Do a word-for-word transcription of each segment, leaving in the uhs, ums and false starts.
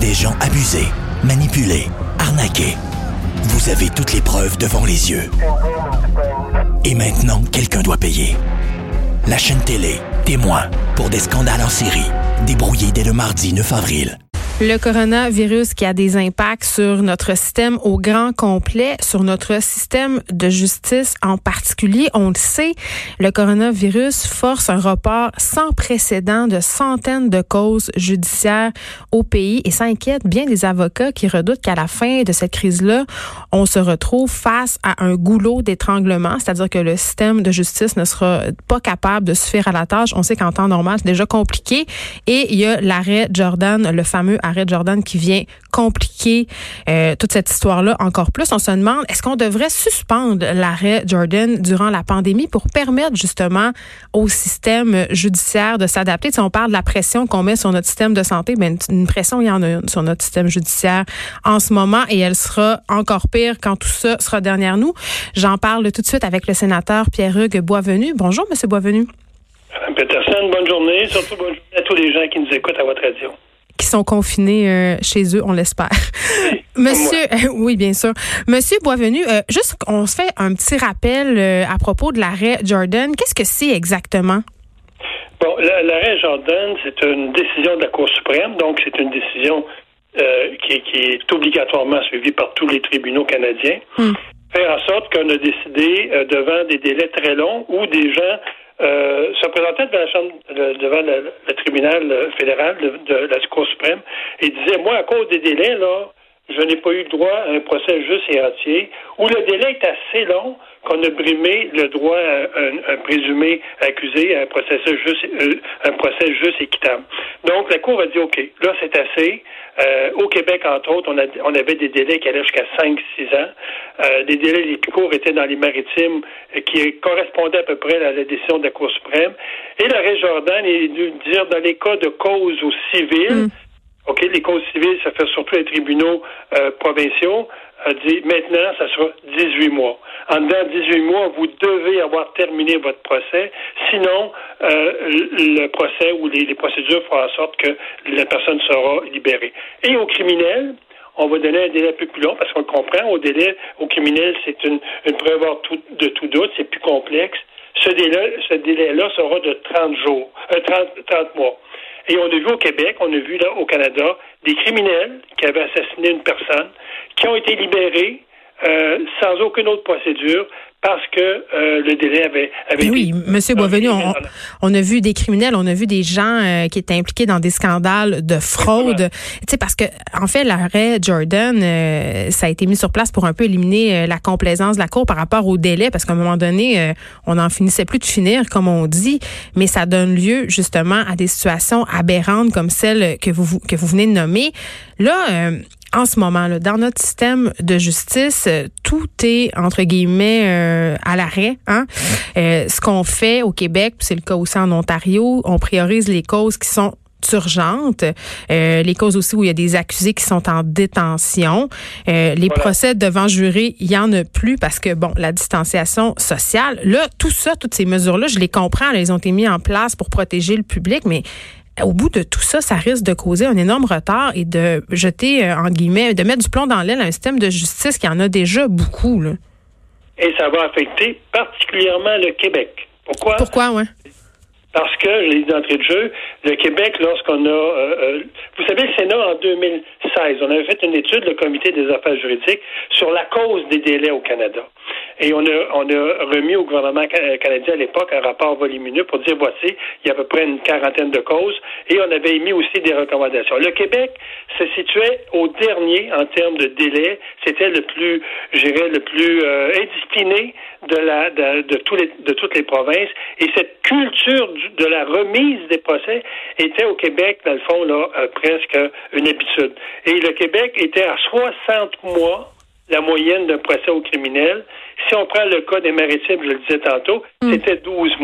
des gens abusés, manipulés, arnaqués. Vous avez toutes les preuves devant les yeux. Et maintenant, quelqu'un doit payer. La chaîne télé, témoin, pour des scandales en série, débrouillés dès le mardi neuf avril. Le coronavirus qui a des impacts sur notre système au grand complet, sur notre système de justice en particulier. On le sait, le coronavirus force un report sans précédent de centaines de causes judiciaires au pays et ça inquiète bien des avocats qui redoutent qu'à la fin de cette crise-là, on se retrouve face à un goulot d'étranglement, c'est-à-dire que le système de justice ne sera pas capable de suffire à la tâche. On sait qu'en temps normal, c'est déjà compliqué et il y a l'arrêt Jordan, le fameux arrêt Jordan qui vient compliquer euh, toute cette histoire-là encore plus. On se demande, est-ce qu'on devrait suspendre l'arrêt Jordan durant la pandémie pour permettre justement au système judiciaire de s'adapter? Si on parle de la pression qu'on met sur notre système de santé, ben une pression, il y en a une sur notre système judiciaire en ce moment et elle sera encore pire quand tout ça sera derrière nous. J'en parle tout de suite avec le sénateur Pierre-Hugues Boisvenu. Bonjour, M. Boisvenu. Madame Peterson, bonne journée. Surtout bonne journée à tous les gens qui nous écoutent à votre radio. Qui sont confinés euh, chez eux, on l'espère. Oui, Monsieur, euh, oui, bien sûr. Monsieur Boisvenu, euh, juste on se fait un petit rappel euh, à propos de l'arrêt Jordan. Qu'est-ce que c'est exactement? Bon, l'arrêt Jordan, c'est une décision de la Cour suprême, donc c'est une décision euh, qui, qui est obligatoirement suivie par tous les tribunaux canadiens. Hmm. Faire en sorte qu'on a décidé, euh, devant des délais très longs, où des gens Euh, se présentait devant, la chambre, le, devant le, le tribunal fédéral de, de la Cour suprême et disait, moi, à cause des délais, là, je n'ai pas eu le droit à un procès juste et entier, où le délai est assez long qu'on a brimé le droit à un, un présumé accusé à un procès juste, euh, un procès juste équitable. Donc, la Cour a dit, OK, là, c'est assez. Euh, au Québec, entre autres, on, a, on avait des délais qui allaient jusqu'à cinq six ans. Euh, des délais les plus courts étaient dans les maritimes euh, qui correspondaient à peu près à la décision de la Cour suprême. Et l'arrêt Jordan est de dire, dans les cas de cause au civil, mm. OK, les causes civiles, ça fait surtout les tribunaux euh, provinciaux, a dit maintenant, ça sera dix-huit mois. En dedans de dix-huit mois, vous devez avoir terminé votre procès. Sinon, euh, le procès ou les, les procédures feront en sorte que la personne sera libérée. Et aux criminels, on va donner un délai un peu plus long parce qu'on le comprend. Au délai, au criminel, c'est une, une preuve hors tout, de tout doute, c'est plus complexe. Ce délai, ce délai-là sera de trente jours, euh, trente, trente mois. Et on a vu au Québec, on a vu là au Canada, des criminels qui avaient assassiné une personne, qui ont été libérés euh, sans aucune autre procédure parce que euh, le délai avait, avait été... Oui, M. Boisvenu, on, on a vu des criminels, on a vu des gens euh, qui étaient impliqués dans des scandales de fraude. Tu sais, parce que, en fait, l'arrêt Jordan, euh, ça a été mis sur place pour un peu éliminer euh, la complaisance de la Cour par rapport au délai, parce qu'à un moment donné, euh, on n'en finissait plus de finir, comme on dit, mais ça donne lieu, justement, à des situations aberrantes comme celle que vous, que vous venez de nommer. Là, euh, en ce moment, là, dans notre système de justice, tout est, entre guillemets, euh, à l'arrêt. Hein? Euh, ce qu'on fait au Québec, c'est le cas aussi en Ontario, on priorise les causes qui sont urgentes, euh, les causes aussi où il y a des accusés qui sont en détention. Euh, les voilà. Procès devant jury, il y en a plus parce que, bon, la distanciation sociale, là, tout ça, toutes ces mesures-là, je les comprends, là, elles ont été mises en place pour protéger le public, mais au bout de tout ça, ça risque de causer un énorme retard et de jeter, euh, en guillemets, de mettre du plomb dans l'aile à un système de justice qui en a déjà beaucoup, là. Et ça va affecter particulièrement le Québec. Pourquoi? Pourquoi, ouais? Parce que, je l'ai dit d'entrée de jeu, le Québec, lorsqu'on a... Euh, euh, vous savez, le Sénat, en deux mille seize, on avait fait une étude, le Comité des affaires juridiques, sur la cause des délais au Canada. Et on a, on a remis au gouvernement canadien à l'époque un rapport volumineux pour dire, voici, il y a à peu près une quarantaine de causes, et on avait émis aussi des recommandations. Le Québec se situait au dernier en termes de délai. C'était le plus, je dirais, le plus euh, indiscipliné de, la, de, de, tous les, de toutes les provinces. Et cette culture du, de la remise des procès était au Québec, dans le fond, là, euh, presque une habitude. Et le Québec était à soixante mois la moyenne d'un procès au criminel. Si on prend le cas des maritimes, je le disais tantôt, mm. c'était douze mois.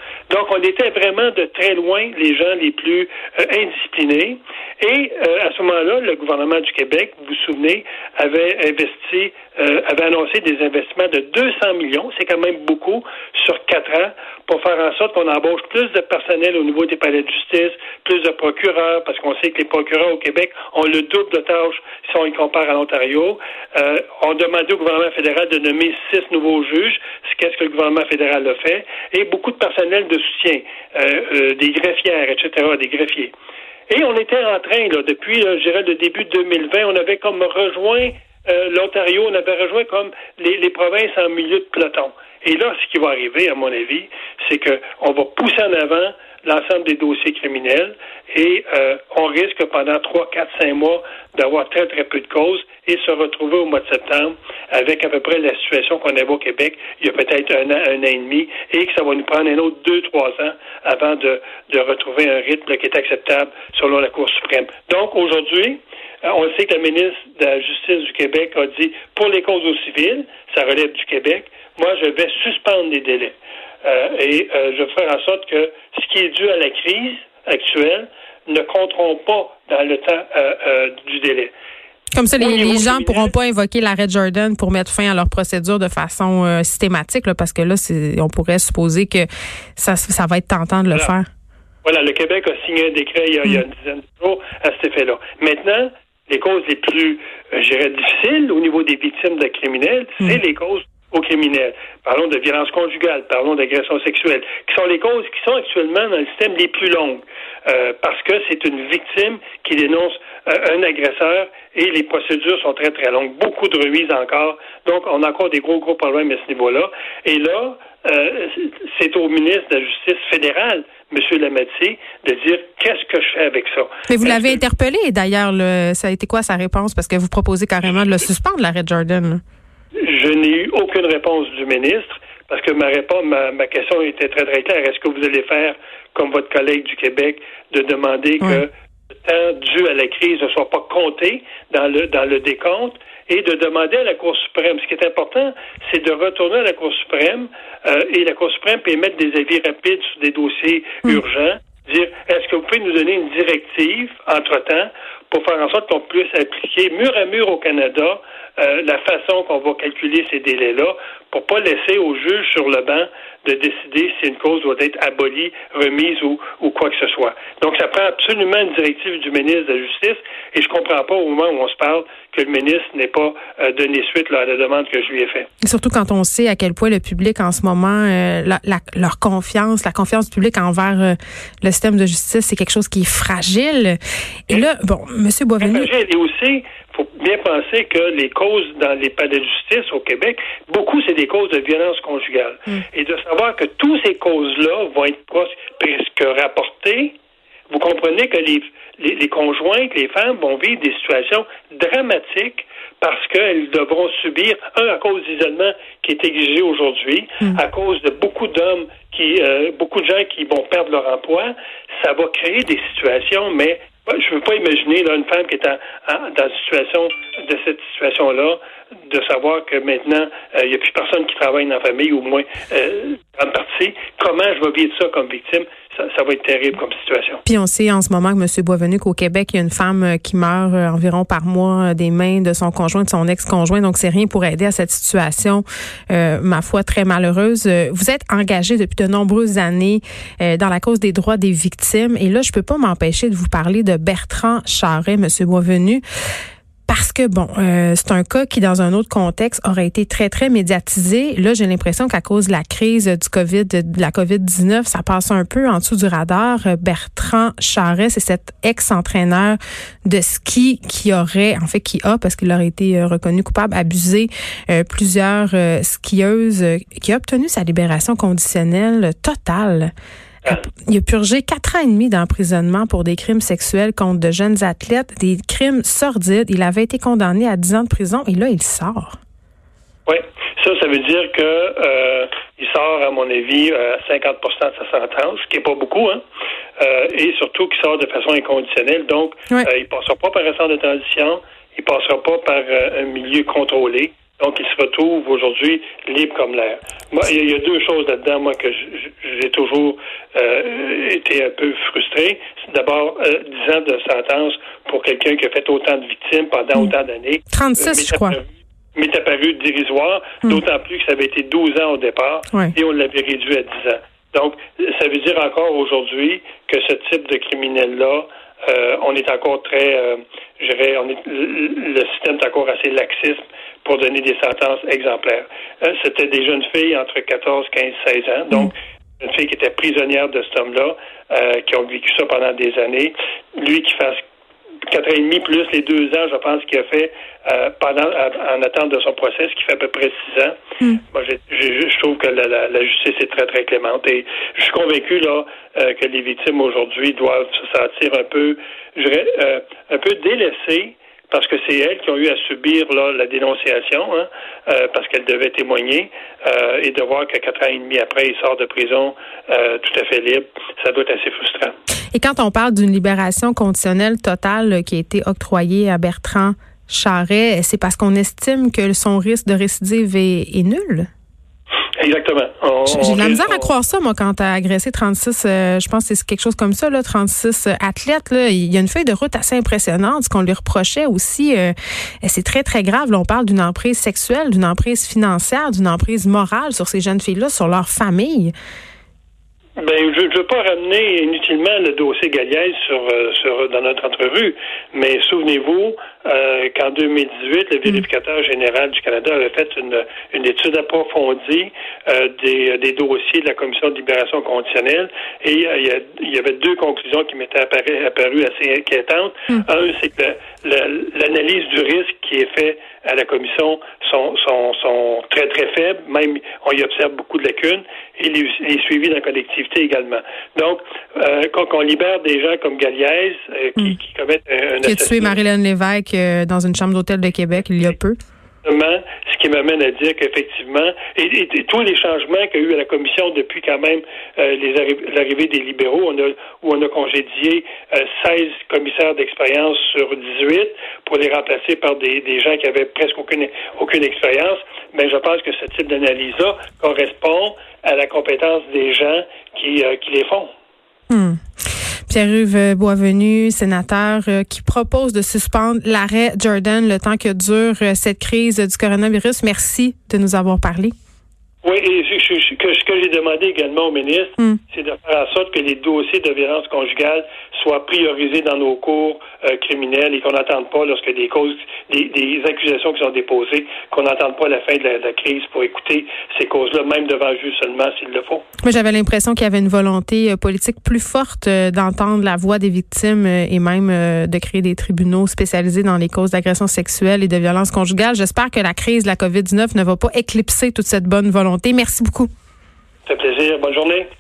Donc, on était vraiment de très loin les gens les plus euh, indisciplinés. Et euh, à ce moment-là, le gouvernement du Québec, vous vous souvenez, avait investi, euh, avait annoncé des investissements de deux cents millions, c'est quand même beaucoup, sur quatre ans, pour faire en sorte qu'on embauche plus de personnel au niveau des palais de justice, plus de procureurs, parce qu'on sait que les procureurs au Québec ont le double de tâches si on y compare à l'Ontario. Euh, on demandait au gouvernement fédéral de nommer six nouveaux juges, qu'est-ce que le gouvernement fédéral a fait, et beaucoup de personnel de soutien, euh, euh, des greffières, et cetera, des greffiers. Et on était en train, là, depuis, là, je dirais, le début deux mille vingt, on avait comme rejoint euh, l'Ontario, on avait rejoint comme les, les provinces en milieu de peloton. Et là, ce qui va arriver, à mon avis, c'est qu'on va pousser en avant l'ensemble des dossiers criminels et euh, on risque pendant trois, quatre, cinq mois d'avoir très, très peu de causes et se retrouver au mois de septembre avec à peu près la situation qu'on avait au Québec il y a peut-être un an, un an et demi et que ça va nous prendre un autre deux, trois ans avant de, de retrouver un rythme là, qui est acceptable selon la Cour suprême. Donc, aujourd'hui, on sait que la ministre de la Justice du Québec a dit pour les causes au civil, ça relève du Québec, moi, je vais suspendre les délais. Euh, et euh, je ferai en sorte que ce qui est dû à la crise actuelle ne compteront pas dans le temps euh, euh, du délai. Comme ça, les, les gens ne pourront pas invoquer l'arrêt Jordan pour mettre fin à leur procédure de façon euh, systématique, là, parce que là, c'est, on pourrait supposer que ça, ça va être tentant de le voilà. faire. Voilà, le Québec a signé un décret il y a, mm. il y a une dizaine de jours à cet effet-là. Maintenant, les causes les plus, euh, je dirais, difficiles au niveau des victimes de criminels, mm. c'est les causes aux criminels. Parlons de violence conjugale, parlons d'agression sexuelle, qui sont les causes qui sont actuellement dans le système les plus longues, euh, parce que c'est une victime qui dénonce euh, un agresseur et les procédures sont très, très longues. Beaucoup de remises encore. Donc, on a encore des gros, gros problèmes à ce niveau-là. Et là, euh, c'est au ministre de la Justice fédérale, M. Lametti, de dire qu'est-ce que je fais avec ça. Mais vous Est-ce l'avez que... interpellé, d'ailleurs, le... ça a été quoi sa réponse? Parce que vous proposez carrément de le suspendre, l'arrêt Jordan, là. Je n'ai eu aucune réponse du ministre parce que ma réponse, ma, ma question était très, très claire. Est-ce que vous allez faire, comme votre collègue du Québec, de demander oui. que le temps dû à la crise ne soit pas compté dans le, dans le décompte et de demander à la Cour suprême. Ce qui est important, c'est de retourner à la Cour suprême euh, et la Cour suprême peut émettre des avis rapides sur des dossiers mmh. urgents. Dire, est-ce que vous pouvez nous donner une directive, entre-temps, pour faire en sorte qu'on puisse appliquer mur à mur au Canada euh, la façon qu'on va calculer ces délais-là pour pas laisser aux juges sur le banc de décider si une cause doit être abolie, remise ou, ou quoi que ce soit. Donc, ça prend absolument une directive du ministre de la Justice et je comprends pas au moment où on se parle que le ministre n'ait pas euh, donné suite là, à la demande que je lui ai faite. Surtout quand on sait à quel point le public en ce moment, euh, la, la, leur confiance, la confiance du public envers euh, le système de justice, c'est quelque chose qui est fragile. Et là, bon, M. Boisvenu... Fragile et aussi, il faut bien penser que les causes dans les palais de justice au Québec, beaucoup, c'est des causes de violence conjugale. Mm. Et de savoir que toutes ces causes-là vont être presque rapportées, vous comprenez que les, les, les conjointes, les femmes vont vivre des situations dramatiques parce qu'elles devront subir, un, à cause d'isolement qui est exigé aujourd'hui, mm. à cause de beaucoup d'hommes, qui, euh, beaucoup de gens qui vont perdre leur emploi. Ça va créer des situations, mais je ne veux pas imaginer là, une femme qui est en, en, dans une situation, de cette situation-là, de savoir que maintenant, il euh, n'y a plus personne qui travaille dans la famille, au moins euh, en partie. Comment je vais vivre ça comme victime? Ça, ça va être terrible comme situation. Puis on sait en ce moment que M. Boisvenu qu'au Québec, il y a une femme qui meurt euh, environ par mois des mains de son conjoint, de son ex-conjoint. Donc, c'est rien pour aider à cette situation, euh, ma foi, très malheureuse. Vous êtes engagé depuis de nombreuses années euh, dans la cause des droits des victimes. Et là, je peux pas m'empêcher de vous parler de Bertrand Charest, M. Boisvenu. Parce que, bon, euh, c'est un cas qui, dans un autre contexte, aurait été très, très médiatisé. Là, j'ai l'impression qu'à cause de la crise du COVID, de la covid dix-neuf, ça passe un peu en dessous du radar. Bertrand Charest, c'est cet ex-entraîneur de ski qui aurait, en fait, qui a, parce qu'il aurait été reconnu coupable, abusé euh, plusieurs euh, skieuses, euh, qui a obtenu sa libération conditionnelle totale. Il a purgé quatre ans et demi d'emprisonnement pour des crimes sexuels contre de jeunes athlètes, des crimes sordides. Il avait été condamné à dix ans de prison et là, il sort. Oui, ça, ça veut dire que euh, il sort, à mon avis, à cinquante pour cent de sa sentence, ce qui n'est pas beaucoup, hein, euh, et surtout qu'il sort de façon inconditionnelle. Donc, ouais. euh, il ne passera pas par un centre de transition, il ne passera pas par euh, un milieu contrôlé. Donc, il se retrouve aujourd'hui libre comme l'air. Moi, il y a deux choses là-dedans, moi, que j'ai toujours euh, été un peu frustré. C'est d'abord euh, dix ans de sentence pour quelqu'un qui a fait autant de victimes pendant mmh. autant d'années. trente-six, euh, je crois. M'est apparu dérisoire, mmh. d'autant plus que ça avait été douze ans au départ, ouais. et on l'avait réduit à dix ans. Donc, ça veut dire encore aujourd'hui que ce type de criminel-là, euh, on est encore très, euh, je dirais, on est, le, le système est encore assez laxiste pour donner des sentences exemplaires. Euh, c'était des jeunes filles entre quatorze, quinze, seize ans, donc mmh. une fille qui était prisonnière de cet homme-là, euh, qui ont vécu ça pendant des années. Lui qui fasse quatre ans et demi plus les deux ans, je pense, qu'il a fait euh, pendant en attente de son procès, ce qui fait à peu près six ans. Mm. Moi, j'ai, j'ai, je trouve que la, la, la justice est très, très clémente. Et je suis convaincu là euh, que les victimes aujourd'hui doivent se sentir un peu, je dirais, euh, un peu délaissées, parce que c'est elles qui ont eu à subir là, la dénonciation, hein, euh, parce qu'elles devaient témoigner, euh, et de voir que quatre ans et demi après, il sort de prison euh, tout à fait libre, ça doit être assez frustrant. Et quand on parle d'une libération conditionnelle totale qui a été octroyée à Bertrand Charest, c'est parce qu'on estime que son risque de récidive est, est nul? Exactement. On, J'ai de la misère on... à croire ça, moi, quand tu as agressé trente-six, euh, je pense que c'est quelque chose comme ça, là, trente-six athlètes. Là, il y a une feuille de route assez impressionnante. Ce qu'on lui reprochait aussi, euh, c'est très, très grave. Là, on parle d'une emprise sexuelle, d'une emprise financière, d'une emprise morale sur ces jeunes filles-là, sur leur famille. Ben, je ne veux pas ramener inutilement le dossier Galiaise sur, euh, sur dans notre entrevue, mais souvenez-vous euh, qu'en deux mille dix-huit, le vérificateur général du Canada avait fait une, une étude approfondie euh, des, des dossiers de la Commission de libération conditionnelle, et euh, il, y a, il y avait deux conclusions qui m'étaient apparu, apparues assez inquiétantes. Mm. Un, c'est que la, la, l'analyse du risque qui est faite à la commission sont, sont, sont très, très faibles. Même, on y observe beaucoup de lacunes, et les, les suivis dans la collectivité également. Donc, euh, quand on libère des gens comme Galiaise, euh, qui, mm. qui commettent un, un qui a tué Marilyn Lévesque euh, dans une chambre d'hôtel de Québec il y a peu. Ce qui m'amène à dire qu'effectivement, et, et, et tous les changements qu'il y a eu à la commission depuis quand même euh, les arri- l'arrivée des libéraux, on a, où on a congédié euh, seize commissaires d'expérience sur dix-huit pour les remplacer par des, des gens qui avaient presque aucune, aucune expérience, mais je pense que ce type d'analyse-là correspond à la compétence des gens qui, euh, qui les font. Hmm. Pierre-Yves Boisvenu, sénateur, euh, qui propose de suspendre l'arrêt Jordan le temps que dure euh, cette crise du coronavirus. Merci de nous avoir parlé. Oui, et je, je, je, que, ce que j'ai demandé également au ministre, mm. c'est de faire en sorte que les dossiers de violence conjugale soient priorisés dans nos cours euh, criminels et qu'on n'attende pas, lorsque des causes, des, des accusations qui sont déposées, qu'on n'attende pas la fin de la, de la crise pour écouter ces causes-là, même devant le juge seulement s'il le faut. Moi, j'avais l'impression qu'il y avait une volonté euh, politique plus forte euh, d'entendre la voix des victimes euh, et même euh, de créer des tribunaux spécialisés dans les causes d'agression sexuelle et de violence conjugale. J'espère que la crise de la covid dix-neuf ne va pas éclipser toute cette bonne volonté. Merci beaucoup. Ça fait plaisir. Bonne journée.